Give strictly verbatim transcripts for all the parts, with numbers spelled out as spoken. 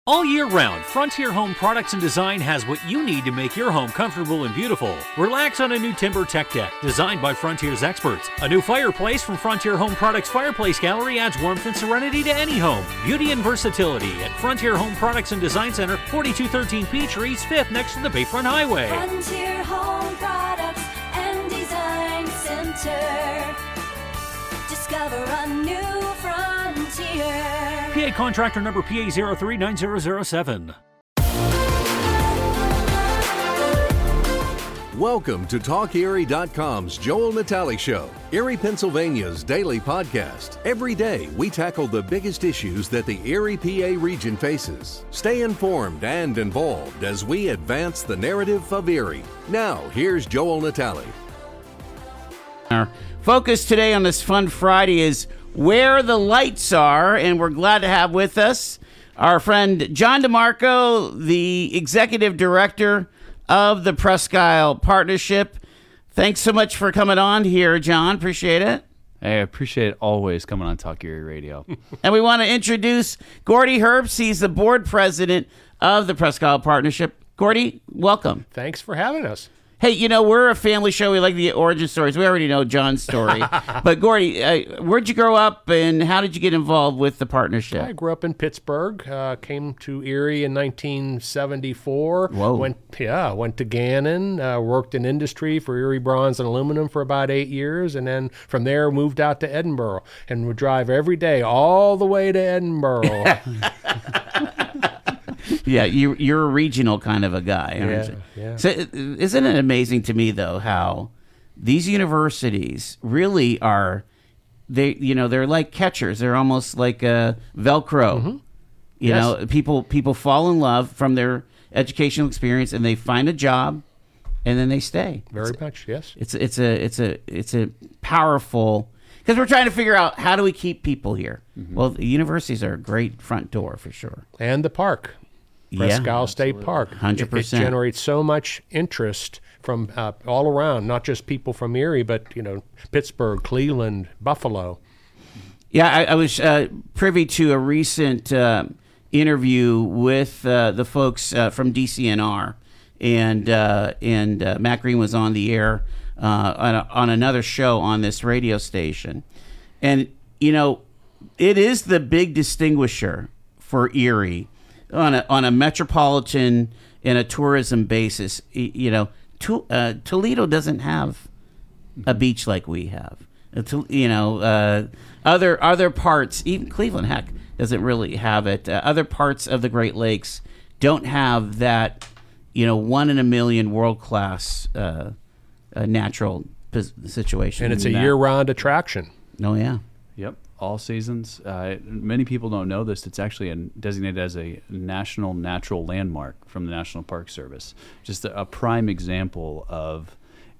All year round, Frontier Home Products and Design has what you need to make your home comfortable and beautiful. Relax on a new Timber Tech Deck, designed by Frontier's experts. A new fireplace from Frontier Home Products Fireplace Gallery adds warmth and serenity to any home. Beauty and versatility at Frontier Home Products and Design Center, forty-two thirteen Peachtree East fifth, next to the Bayfront Highway. Frontier Home Products and Design Center. Discover a new frontier. P A contractor number P A zero three nine zero zero seven. Welcome to Talk Erie dot com's Joel Natale Show, Erie, Pennsylvania's daily podcast. Every day, we tackle the biggest issues that the Erie P A region faces. Stay informed and involved as we advance the narrative of Erie. Now, here's Joel Natale. Our focus today on this fun Friday is where the lights are, and we're glad to have with us our friend John DeMarco, the executive director of the Presque Isle Partnership. Thanks so much for coming on here, John. Appreciate it. Hey, I appreciate it always coming on Talk Erie Radio. And we want to introduce Gordy Herbst. He's the board president of the Presque Isle Partnership. Gordy, welcome. Thanks for having us. Hey, you know, we're a family show. We like the origin stories. We already know John's story. But, Gordy, uh, where'd you grow up, and how did you get involved with the partnership? I grew up in Pittsburgh, uh, came to Erie in nineteen seventy-four. Whoa. Went, yeah, went to Gannon, uh, worked in industry for Erie Bronze and Aluminum for about eight years, and then from there moved out to Edinboro and would drive every day all the way to Edinboro. Yeah, you, you're a regional kind of a guy, aren't Yeah, you? yeah. So isn't it amazing to me, though, how these universities really are, they you know, they're like catchers. They're almost like a Velcro. Mm-hmm. You Yes. know, people people fall in love from their educational experience, and they find a job, and then they stay. Very It's, much, yes. it's it's a it's a it's a powerful, because we're trying to figure out how do we keep people here. Mm-hmm. Well, the universities are a great front door for sure. And the park. Presque Isle State Park. one hundred percent. It, it generates so much interest from uh, all around, not just people from Erie, but, you know, Pittsburgh, Cleveland, Buffalo. Yeah, I, I was uh, privy to a recent uh, interview with uh, the folks uh, from D C N R, and uh, and uh, Matt Green was on the air uh, on, a, on another show on this radio station, and you know, it is the big distinguisher for Erie on a on a metropolitan and a tourism basis. Y- You know, to, uh, Toledo doesn't have a beach like we have. Uh, to- You know, uh, other other parts, even Cleveland, heck, doesn't really have it. Uh, other parts of the Great Lakes don't have that, you know, one in a million world class uh, uh, natural pos- situation. And it's a in that. year-round attraction. Oh yeah. Yep, all seasons. Uh, many people don't know this. It's actually a, designated as a national natural landmark from the National Park Service. Just a, a prime example of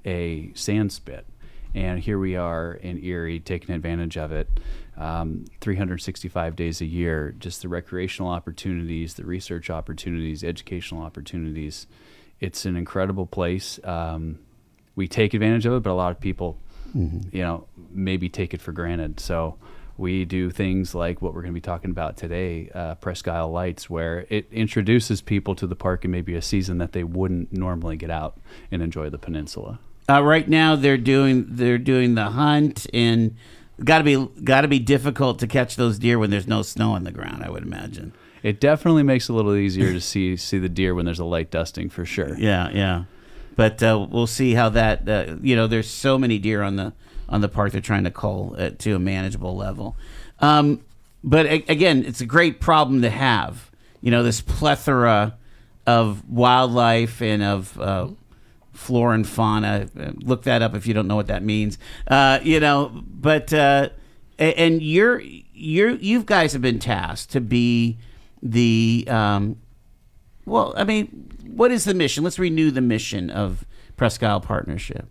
a sand spit. And here we are in Erie taking advantage of it um, three hundred sixty-five days a year. Just the recreational opportunities, the research opportunities, educational opportunities. It's an incredible place. Um, we take advantage of it, but a lot of people, mm-hmm. you know, maybe take it for granted. So we do things like what we're going to be talking about today, uh, Presque Isle Lights, where it introduces people to the park in maybe a season that they wouldn't normally get out and enjoy the peninsula. Uh, right now, they're doing they're doing the hunt, and got to be got to be difficult to catch those deer when there's no snow on the ground, I would imagine. It definitely makes it a little easier to see see the deer when there's a light dusting, for sure. Yeah, yeah. But uh, we'll see how that. Uh, you know, there's so many deer on the on the park. They're trying to cull it to a manageable level. Um, but a- again, it's a great problem to have. You know, this plethora of wildlife and of uh, flora and fauna. Look that up if you don't know what that means. Uh, you know, but uh, a- and you're you're you guys have been tasked to be the um, well, I mean, what is the mission? Let's renew the mission of Presque Isle Partnership.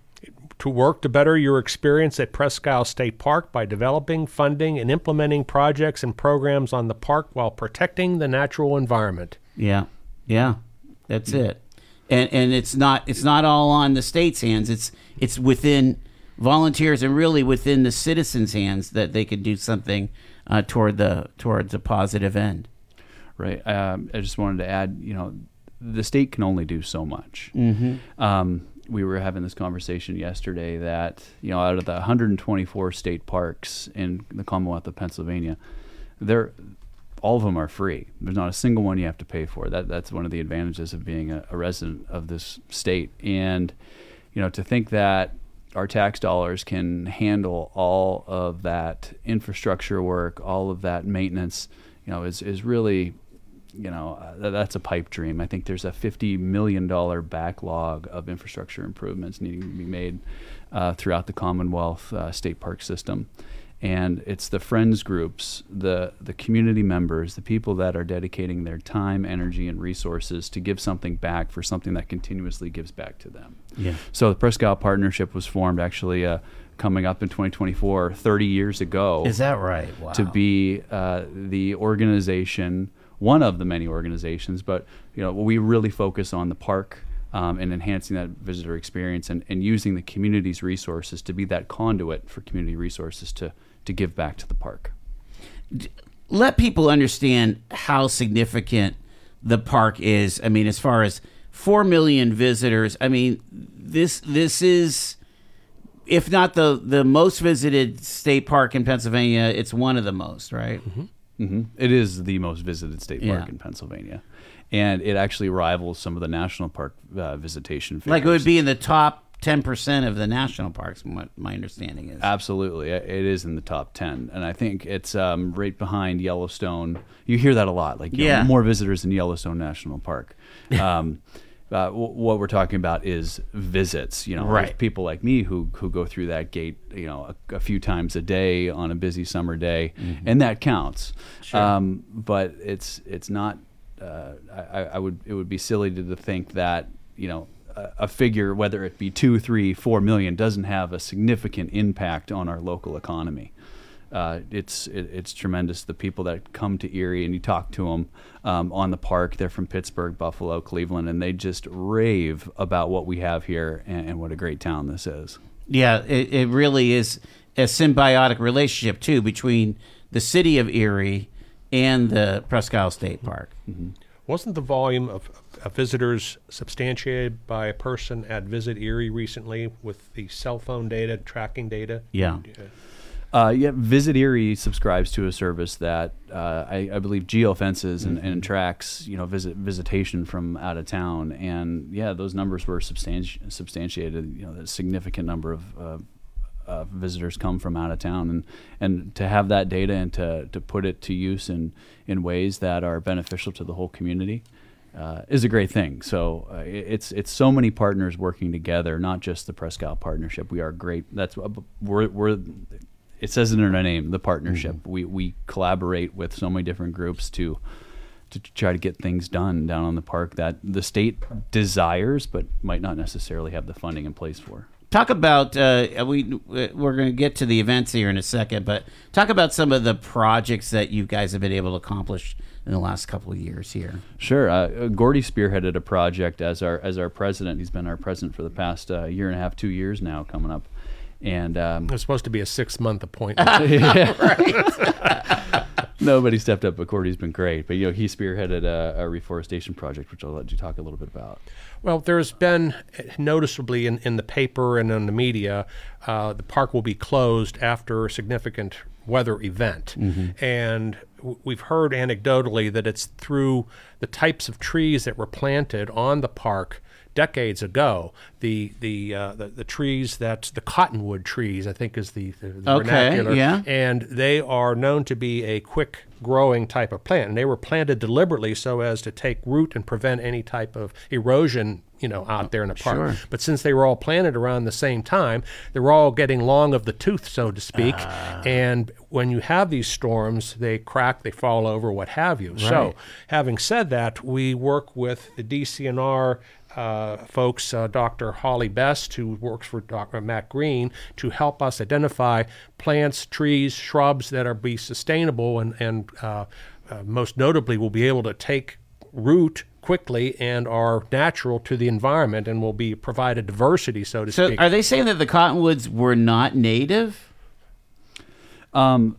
To work to better your experience at Presque Isle State Park by developing, funding, and implementing projects and programs on the park while protecting the natural environment. Yeah, yeah, that's it. And and it's not it's not all on the state's hands. It's it's within volunteers and really within the citizens' hands that they could do something uh, toward the towards a positive end. right? Um, I just wanted to add, you know, the state can only do so much. Mm-hmm. Um, we were having this conversation yesterday that, you know, out of the one hundred twenty-four state parks in the Commonwealth of Pennsylvania, they're all of them are free. There's not a single one you have to pay for. That that's one of the advantages of being a, a resident of this state. And, you know, to think that our tax dollars can handle all of that infrastructure work, all of that maintenance, you know, is, is really, you know, uh, that's a pipe dream. I think there's a fifty million dollars backlog of infrastructure improvements needing to be made uh, throughout the Commonwealth uh, state park system. And it's the friends groups, the the community members, the people that are dedicating their time, energy, and resources to give something back for something that continuously gives back to them. Yeah. So the Presque Isle Partnership was formed actually uh, coming up in twenty twenty-four, thirty years ago. Is that right? Wow. To be uh, the organization, one of the many organizations, but you know we really focus on the park um, and enhancing that visitor experience and, and using the community's resources to be that conduit for community resources to to give back to the park. Let people understand how significant the park is. I mean, as far as four million visitors, I mean, this this is, if not the, the most visited state park in Pennsylvania, it's one of the most, right? Mm-hmm. Mm-hmm. It is the most visited state park Yeah. in Pennsylvania. And it actually rivals some of the national park uh, visitation figures. Like it would be in the top ten percent of the national parks, from what my understanding is. Absolutely. It is in the top ten. And I think it's um, right behind Yellowstone. You hear that a lot, like you Yeah. know, more visitors than Yellowstone National Park. Um, uh, w- what we're talking about is visits. You know, Right. There's people like me who who go through that gate, you know, a, a few times a day on a busy summer day, Mm-hmm. and that counts. Um, but it's it's not. Uh, I, I would it would be silly to, to think that you know. A figure, whether it be two, three, four million, doesn't have a significant impact on our local economy. Uh, it's it, it's tremendous. The people that come to Erie and you talk to them um, on the park, they're from Pittsburgh, Buffalo, Cleveland, and they just rave about what we have here and, and what a great town this is. Yeah, it, it really is a symbiotic relationship, too, between the city of Erie and the Presque Isle State Park. Mm-hmm. Wasn't the volume of, of visitors substantiated by a person at Visit Erie recently with the cell phone data, tracking data? Yeah. Uh, yeah, Visit Erie subscribes to a service that uh, I, I believe geofences and, and tracks, you know, visit visitation from out of town, and yeah, those numbers were substanti- substantiated. You know, a significant number of uh, uh, visitors come from out of town, and and to have that data and to to put it to use in in ways that are beneficial to the whole community. Uh, is a great thing. So uh, it's it's so many partners working together, not just the Presque Isle Partnership. We are great. That's we're we're. It says it in our name, the partnership. Mm-hmm. We we collaborate with so many different groups to to try to get things done down on the park that the state desires, but might not necessarily have the funding in place for. Talk about uh, we we're going to get to the events here in a second, but talk about some of the projects that you guys have been able to accomplish in the last couple of years here. Sure, uh, Gordy spearheaded a project as our as our president. He's been our president for the past uh, year and a half, two years now, coming up. And um, It was supposed to be a six-month appointment. Nobody stepped up, but Gordy's been great. But you know, he spearheaded a, a reforestation project, which I'll let you talk a little bit about. Well, there's been noticeably in, in the paper and in the media, uh, the park will be closed after a significant weather event. Mm-hmm. And w- we've heard anecdotally that it's through the types of trees that were planted on the park decades ago, the the uh, the, the trees that's the cottonwood trees, I think is the, the, the Okay, vernacular, yeah. and they are known to be a quick growing type of plant, and they were planted deliberately so as to take root and prevent any type of erosion, you know, out there in the park. Sure. But since they were all planted around the same time, they were all getting long of the tooth, so to speak. Ah. And when you have these storms, they crack, they fall over, what have you. So, Right. having said that, we work with the D C N R uh, folks, uh, Doctor Holly Best, who works for Doctor Matt Green, to help us identify plants, trees, shrubs that are be sustainable and, and uh, uh, most notably will be able to take root quickly and are natural to the environment and will be provide a diversity, so to So speak. are they saying that the cottonwoods were not native? Um,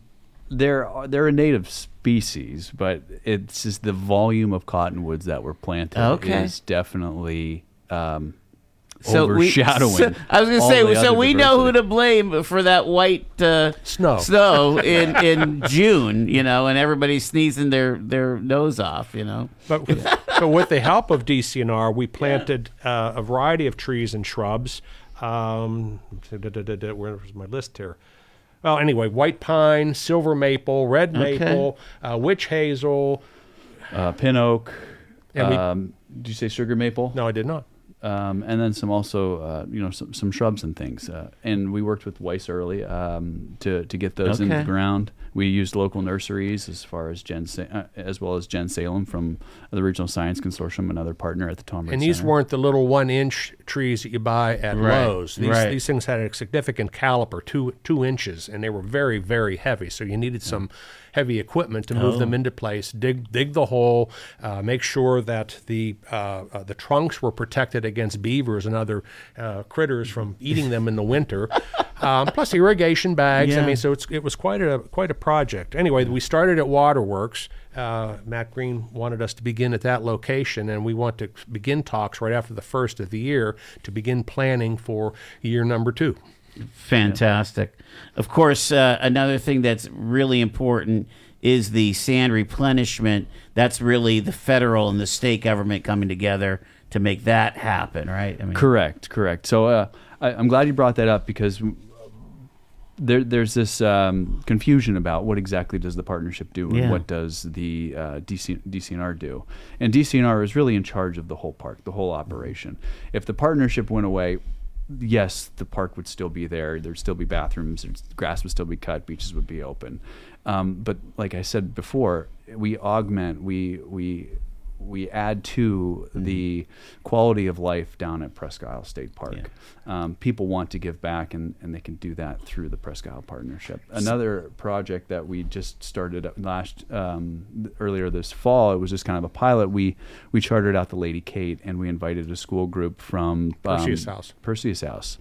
They're they're a native species, but it's just the volume of cottonwoods that were planted Okay. is definitely um, So we- overshadowing. so- I was going to all say, the so other we know who diversity. to blame for that white uh, Snow. snow in, in June, you know, and everybody's sneezing their, their nose off, you know. But with, but with the help of D C N R, we planted uh, a variety of trees and shrubs. Um, where's my list here? Well, anyway, white pine, silver maple, red Okay. maple, uh, witch hazel. uh, pin oak. And we- Um, did you say sugar maple? No, I did not. Um, and then some also, uh, you know, some, some shrubs and things. Uh, and we worked with Weiss early um, to to get those into Okay. the ground. We used local nurseries as far as Jen, Sa- uh, as well as Jen Salem from the Regional Science Consortium, another partner at the Tom Ridge And these Center. weren't the little one-inch trees that you buy at Right, Lowe's. These, right. these things had a significant caliper, two two inches, and they were very, very heavy. So you needed some heavy equipment to move Oh. them into place. Dig dig the hole. Uh, make sure that the uh, uh, the trunks were protected against beavers and other uh, critters from eating them in the winter. Um, plus irrigation bags. I Yeah. mean, so it's, it was quite a quite a project. Anyway, we started at Waterworks. Uh, Matt Green wanted us to begin at that location, and we want to begin talks right after the first of the year to begin planning for year number two. Fantastic. Of course, uh, another thing that's really important is the sand replenishment. That's really the federal and the state government coming together to make that happen, right? I mean, Correct, correct. So uh, I, I'm glad you brought that up because there, there's this um, confusion about what exactly does the partnership do and Yeah. what does the uh, D C, D C N R do. And D C N R is really in charge of the whole park, the whole operation. If the partnership went away, yes, the park would still be there. There'd still be bathrooms. there's- Grass would still be cut. Beaches would be open. Um, but like I said before, we augment, we we we add to the quality of life down at Presque Isle State Park. Um, people want to give back, and, and they can do that through the Presque Isle Partnership. Another project that we just started up last um, earlier this fall, it was just kind of a pilot. We we chartered out the Lady Kate, and we invited a school group from um, Perseus House. Perseus House.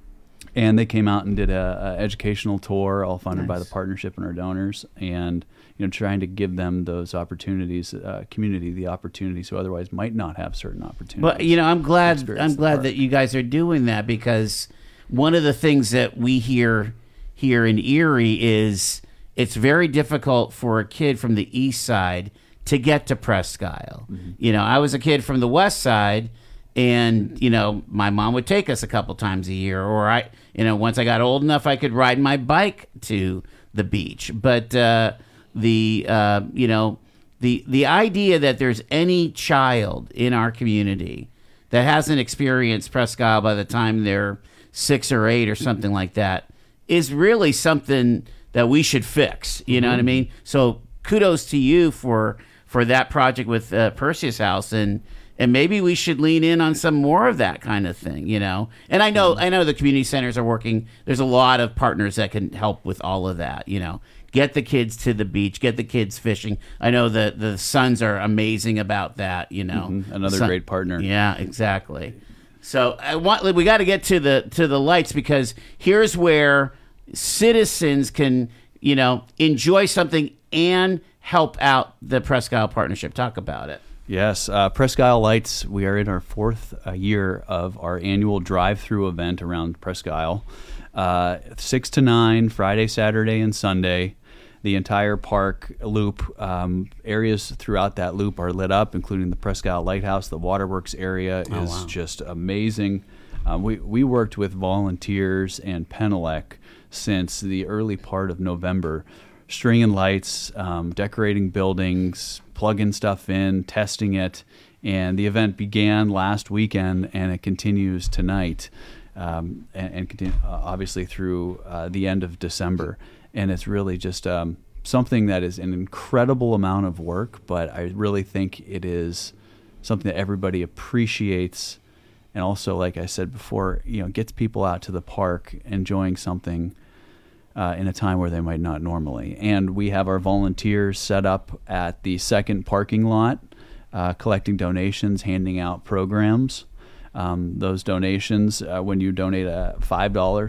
And they came out and did a, a educational tour, all funded by the Nice. partnership and our donors, and you know, trying to give them those opportunities, uh, community, the opportunities who otherwise might not have certain opportunities. Well, you know, I'm glad. experience I'm the glad park. that you guys are doing that because one of the things that we hear here in Erie is it's very difficult for a kid from the east side to get to Presque Isle. Mm-hmm. You know, I was a kid from the west side, and you know, my mom would take us a couple times a year, or I, you know, once I got old enough, I could ride my bike to the beach. But uh, the uh, you know. The the idea that there's any child in our community that hasn't experienced Presque Isle by the time they're six or eight or something like that is really something that we should fix. You know what I mean? So kudos to you for for that project with uh, Perseus House, and and maybe we should lean in on some more of that kind of thing. You know, and I know I know the community centers are working. There's a lot of partners that can help with all of that. You know. Get the kids to the beach. Get the kids fishing. I know the the Suns are amazing about that. You know, Mhm. Another Sun- great partner. Yeah, exactly. So I want we got to get to the to the lights because here's where citizens can you know enjoy something and help out the Presque Isle Partnership. Talk about it. Yes, uh, Presque Isle Lights. We are in our fourth uh, year of our annual drive-through event around Presque Isle. Uh, six to nine, Friday, Saturday, and Sunday. The entire park loop, um, areas throughout that loop are lit up, including the Presque Isle Lighthouse. The Waterworks area Oh, is wow. just amazing. Uh, we, we worked with volunteers and Penelec since the early part of November, stringing lights, um, decorating buildings, plugging stuff in, testing it. And the event began last weekend, and it continues tonight, um, and, and continue, uh, obviously through uh, the end of December. And it's really just um, something that is an incredible amount of work, but I really think it is something that everybody appreciates, and also, like I said before, you know, gets people out to the park enjoying something uh, in a time where they might not normally. And we have our volunteers set up at the second parking lot, uh, collecting donations, handing out programs. Um, those donations, uh, when you donate uh, five dollars,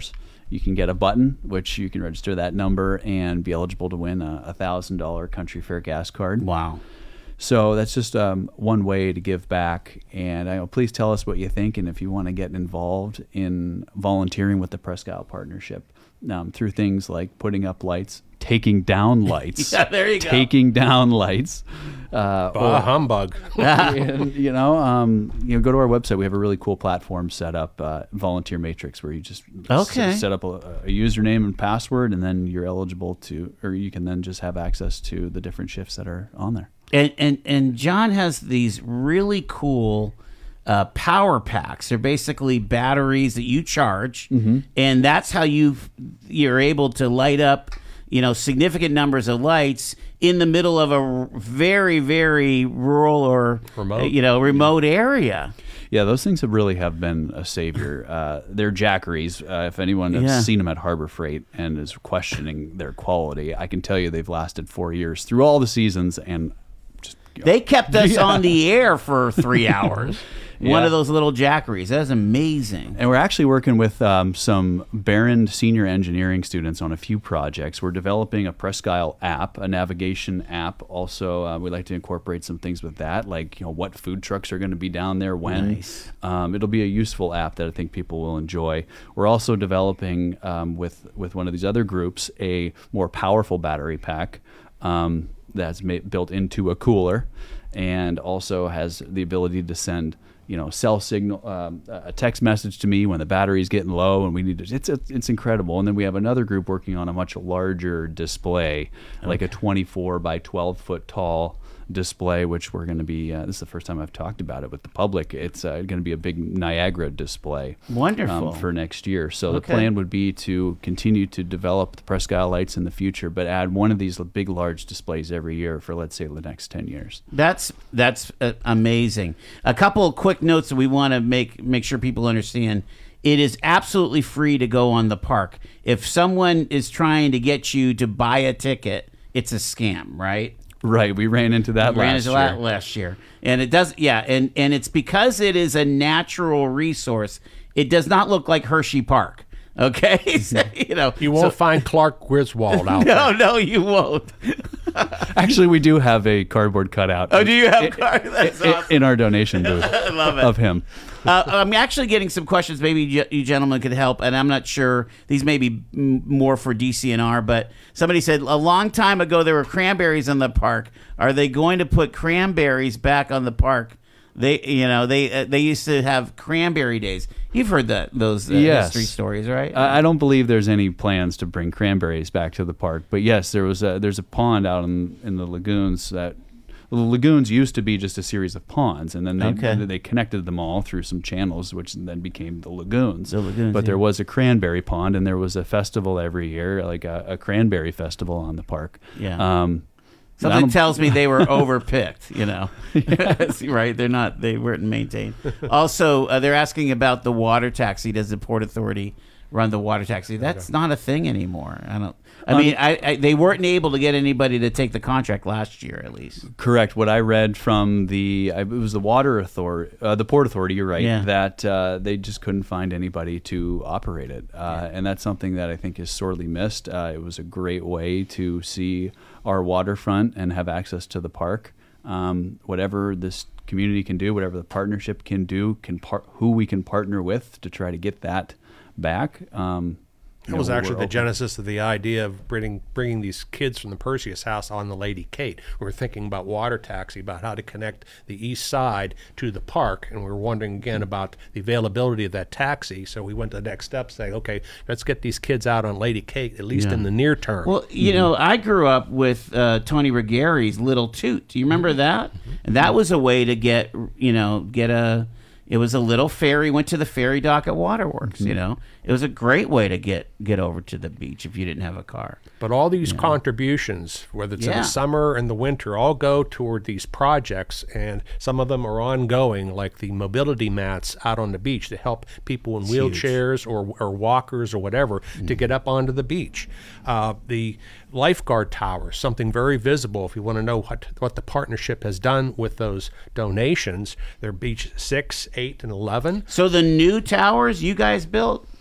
you can get a button, which you can register that number and be eligible to win a one thousand dollars Country Fair gas card. Wow. So that's just um, one way to give back. And I know, please tell us what you think, and if you want to get involved in volunteering with the Presque Isle Partnership um, through things like putting up lights, taking down lights. Yeah, there you go. Taking down lights. Uh, Bah, or- humbug. and, you know, um, you know, go to our website. We have a really cool platform set up, uh, Volunteer Matrix, where you just Okay. s- set up a, a username and password, and then you're eligible to, or you can then just have access to the different shifts that are on there. And, and and John has these really cool uh, power packs. They're basically batteries that you charge, and that's how you you're able to light up, you know, significant numbers of lights in the middle of a very very rural or Remote. uh, you know remote area. Yeah, those things have really have been a savior. Uh, they're Jackeries. Uh, if anyone has Yeah. seen them at Harbor Freight and is questioning their quality, I can tell you they've lasted four years through all the seasons, and just They kept us on the air for three hours. One Yeah. of those little Jackeries. That's amazing. And we're actually working with um, some Barron senior engineering students on a few projects. We're developing a Presque Isle app, a navigation app. Also, uh, we'd like to incorporate some things with that, like you know what food trucks are going to be down there when. Nice. Um, it'll be a useful app that I think people will enjoy. We're also developing um, with with one of these other groups a more powerful battery pack um, that's ma- built into a cooler, and also has the ability to send, you know, cell signal, um, a text message to me when the battery's getting low and we need to, it's, it's, it's incredible. And then we have another group working on a much larger display, like a twenty-four by twelve foot tall display, which we're going to be, uh, this is the first time I've talked about it with the public. It's uh, going to be a big Niagara display. Wonderful. Um, for next year. So Okay. the plan would be to continue to develop the Presque Isle lights in the future, but add one of these big, large displays every year for, let's say, the next ten years. That's that's uh, amazing. A couple of quick notes that we want to make make sure people understand. It is absolutely free to go on the park. If someone is trying to get you to buy a ticket, it's a scam, right? Right. We ran into that Ran last into year. that last year, and it does. Yeah, and and it's because it is a natural resource. It does not look like Hershey Park. Okay, So, you know You won't so- find Clark Griswold out there. No, no, you won't. Actually, we do have a cardboard cutout. Oh, do you have cards? That's i- awesome. in our donation booth love it. of him. Uh, I'm actually getting some questions. Maybe you you gentlemen could help, and I'm not sure. These may be m- more for D C N R, but somebody said a long time ago there were cranberries in the park. Are they going to put cranberries back on the park? They, you know, they uh, they used to have cranberry days. You've heard that those uh, Yes. history stories, right? I I don't believe there's any plans to bring cranberries back to the park, but yes, there was a, there's a pond out in in the lagoons that the lagoons used to be just a series of ponds, and then they Okay. they connected them all through some channels, which then became the lagoons. The lagoons, but there yeah. was a cranberry pond, and there was a festival every year, like a, a cranberry festival on the park. Yeah. Um, I Something don't- tells me they were overpicked, you know. Right? They're not. They weren't maintained. Also, uh, they're asking about the water taxi. Does the Port Authority run the water taxi? That's not a thing anymore. I don't. I mean, I, I they weren't able to get anybody to take the contract last year, at least. Correct. What I read from the I- it was the water authority, uh, the Port Authority. You're right. Yeah. That uh, they just couldn't find anybody to operate it, uh, and that's something that I think is sorely missed. Uh, it was a great way to see our waterfront and have access to the park. Um, whatever this community can do, whatever the partnership can do, can par- who we can partner with to try to get that back. Um, you That was know, actually we're the open. genesis of the idea of bringing bringing these kids from the Perseus House on the Lady Kate. We were thinking about water taxi, about how to connect the east side to the park, and we were wondering again about the availability of that taxi. So we went to the next step, saying, okay, let's get these kids out on Lady Kate, at least Yeah. in the near term. Well, you know, I grew up with uh, Tony Ruggieri's Little Toot. Do you remember that? And that was a way to get, you know, get a. It was a little ferry. Went to the ferry dock at Waterworks. You know, it was a great way to get get over to the beach if you didn't have a car. But all these contributions, whether it's in Yeah. the summer and the winter, all go toward these projects, and some of them are ongoing, like the mobility mats out on the beach to help people in wheelchairs or, or walkers or whatever to get up onto the beach. Uh, the lifeguard towers, something very visible if you want to know what, what the partnership has done with those donations. They're beach six, eight, and eleven. So the new towers you guys built.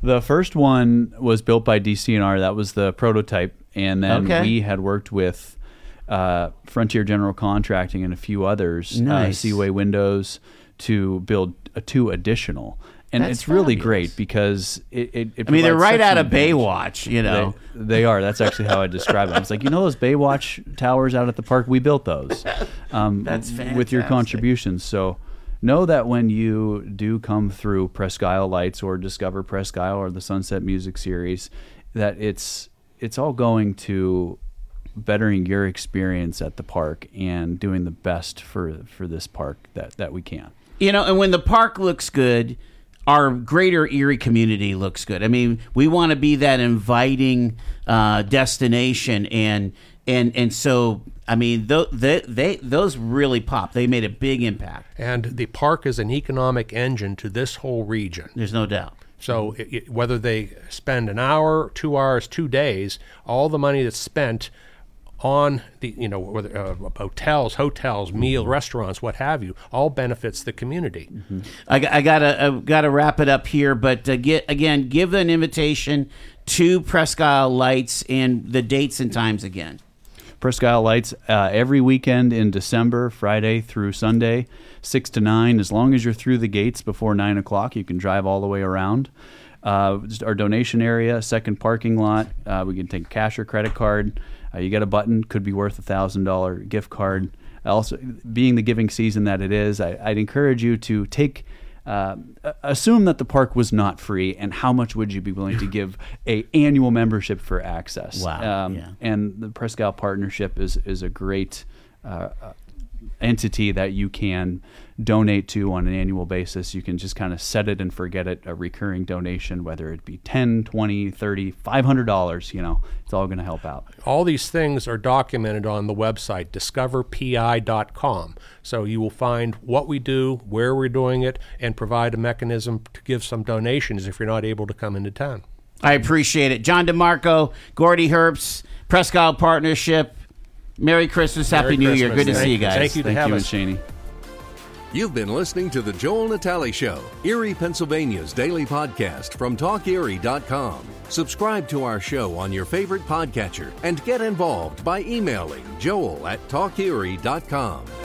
The first one was built by D C N R. That was the prototype. And then Okay. we had worked with uh, Frontier General Contracting and a few others, Nice. uh, Seaway Windows, to build a two additional. And That's it's really fabulous. great because it, it, it I mean, they're provides right such out an of advantage. Baywatch, you know. They, they are. That's actually how I describe it. I was like, you know those Baywatch towers out at the park? We built those. Um, That's with your fantastic. contributions. So know that when you do come through Presque Isle Lights or Discover Presque Isle or the Sunset Music Series, that it's it's all going to bettering your experience at the park and doing the best for for this park that, that we can. You know, and when the park looks good, our greater Erie community looks good. I mean, we want to be that inviting uh, destination, and and and so I mean, th- they, they those really pop. They made a big impact. And the park is an economic engine to this whole region. There's no doubt. So it, it- whether they spend an hour, two hours, two days, all the money that's spent on the, you know, whether, uh, hotels, hotels, meal, restaurants, what have you, all benefits the community. I, I gotta I gotta wrap it up here, but uh, get again, give an invitation to Presque Isle Lights and the dates and times again. Presque Isle Lights uh, every weekend in December, Friday through Sunday, six to nine. As long as you're through the gates before nine o'clock, you can drive all the way around. Uh, just our donation area, second parking lot. Uh, we can take cash or credit card. Uh, you get a button, could be worth a thousand dollar gift card. Also, being the giving season that it is, I, I'd encourage you to take. Uh, assume that the park was not free, and how much would you be willing to give a annual membership for access? Wow, Um, yeah. And the Presque Isle Partnership is is a great uh, entity that you can donate to on an annual basis. You can just kind of set it and forget it, a recurring donation, whether it be ten, twenty, thirty, five hundred dollars, you know, it's all going to help out. All these things are documented on the website, discover P I dot com. So you will find what we do, where we're doing it, and provide a mechanism to give some donations if you're not able to come into town. I appreciate it. John DeMarco, Gordy Herbst, Presque Isle Partnership. Merry Christmas, Happy Merry New Year. Christmas. Good to Thank see you you. guys. Thank you to Thank have you, us. and Shaney. You've been listening to the Joel Natale Show, Erie, Pennsylvania's daily podcast from talk erie dot com. Subscribe to our show on your favorite podcatcher and get involved by emailing joel at talk erie dot com.